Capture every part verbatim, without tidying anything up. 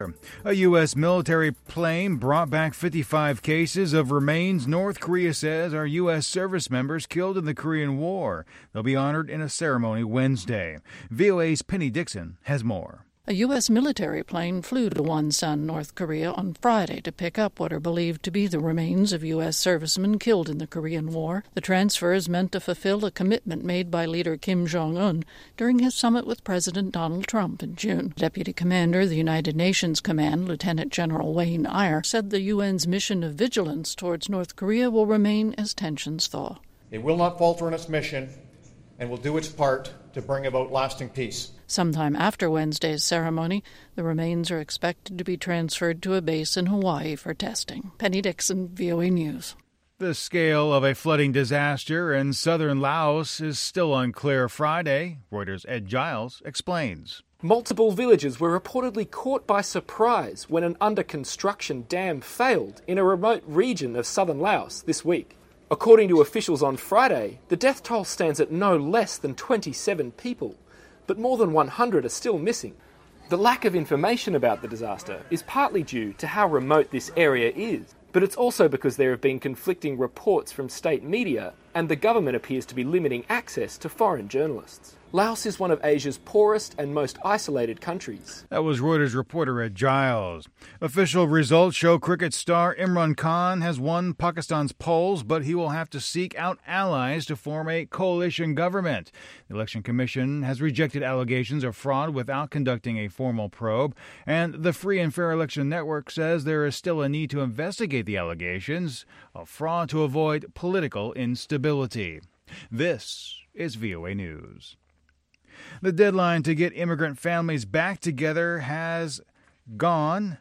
A U S military plane brought back fifty-five cases of remains North Korea says are U S service members killed in the Korean War. They'll be honored in a ceremony Wednesday. V O A's Penny Dixon has more. A U S military plane flew to Wonsan, North Korea on Friday to pick up what are believed to be the remains of U S servicemen killed in the Korean War. The transfer is meant to fulfill a commitment made by leader Kim Jong-un during his summit with President Donald Trump in June. Deputy Commander of the United Nations Command, Lieutenant General Wayne Eyre, said the U N's mission of vigilance towards North Korea will remain as tensions thaw. It will not falter in its mission and will do its part to bring about lasting peace. Sometime after Wednesday's ceremony, the remains are expected to be transferred to a base in Hawaii for testing. Penny Dixon, V O A News. The scale of a flooding disaster in southern Laos is still unclear Friday. Reuters' Ed Giles explains. Multiple villages were reportedly caught by surprise when an under-construction dam failed in a remote region of southern Laos this week. According to officials on Friday, the death toll stands at no less than twenty-seven people, but more than one hundred are still missing. The lack of information about the disaster is partly due to how remote this area is, but it's also because there have been conflicting reports from state media and the government appears to be limiting access to foreign journalists. Laos is one of Asia's poorest and most isolated countries. That was Reuters reporter Ed Giles. Official results show cricket star Imran Khan has won Pakistan's polls, but he will have to seek out allies to form a coalition government. The Election Commission has rejected allegations of fraud without conducting a formal probe, and the Free and Fair Election Network says there is still a need to investigate the allegations of fraud to avoid political instability. This is V O A News. The deadline to get immigrant families back together has gone.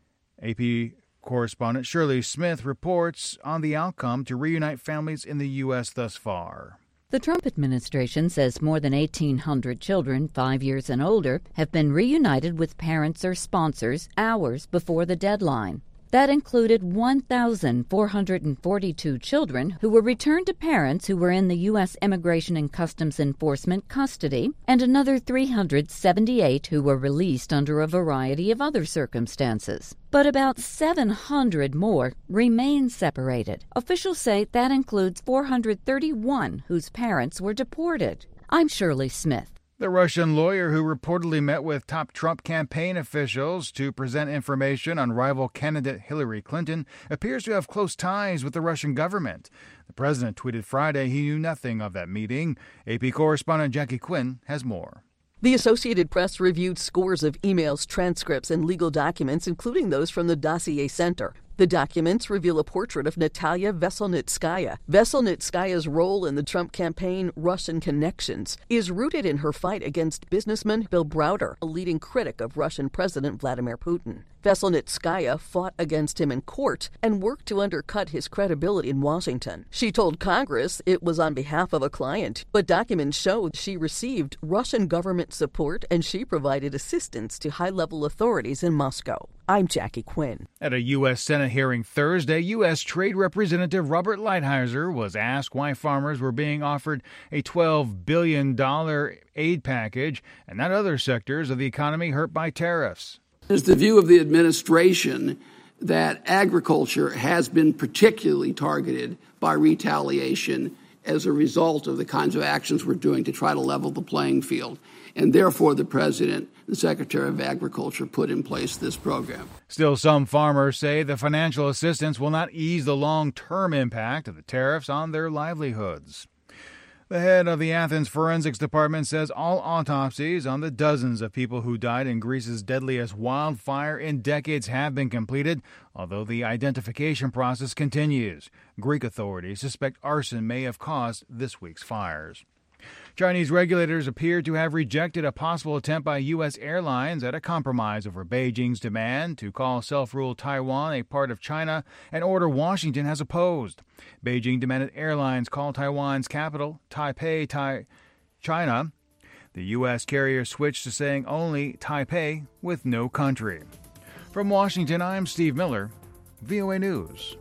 A P correspondent Shirley Smith reports on the outcome to reunite families in the U S thus far. The Trump administration says more than eighteen hundred children, five years and older, have been reunited with parents or sponsors hours before the deadline. That included one thousand four hundred forty-two children who were returned to parents who were in the U S Immigration and Customs Enforcement custody, and another three hundred seventy-eight who were released under a variety of other circumstances. But about seven hundred more remain separated. Officials say that includes four hundred thirty-one whose parents were deported. I'm Shirley Smith. The Russian lawyer who reportedly met with top Trump campaign officials to present information on rival candidate Hillary Clinton appears to have close ties with the Russian government. The president tweeted Friday he knew nothing of that meeting. A P correspondent Jackie Quinn has more. The Associated Press reviewed scores of emails, transcripts, and legal documents, including those from the Dossier Center. The documents reveal a portrait of Natalia Veselnitskaya. Veselnitskaya's role in the Trump campaign, Russian Connections, is rooted in her fight against businessman Bill Browder, a leading critic of Russian President Vladimir Putin. Veselnitskaya fought against him in court and worked to undercut his credibility in Washington. She told Congress it was on behalf of a client, but documents show she received Russian government support and she provided assistance to high-level authorities in Moscow. I'm Jackie Quinn. At a U S Senate hearing Thursday, U S Trade Representative Robert Lighthizer was asked why farmers were being offered a twelve billion dollars aid package and not other sectors of the economy hurt by tariffs. It's the view of the administration that agriculture has been particularly targeted by retaliation as a result of the kinds of actions we're doing to try to level the playing field. And therefore, the President, the Secretary of Agriculture, put in place this program. Still, some farmers say the financial assistance will not ease the long-term impact of the tariffs on their livelihoods. The head of the Athens Forensics Department says all autopsies on the dozens of people who died in Greece's deadliest wildfire in decades have been completed, although the identification process continues. Greek authorities suspect arson may have caused this week's fires. Chinese regulators appear to have rejected a possible attempt by U S airlines at a compromise over Beijing's demand to call self-ruled Taiwan a part of China, an order Washington has opposed. Beijing demanded airlines call Taiwan's capital, Taipei, Tai- China. The U S carrier switched to saying only Taipei with no country. From Washington, I'm Steve Miller, V O A News.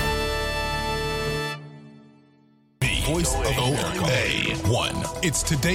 Voice of O A one. It's today.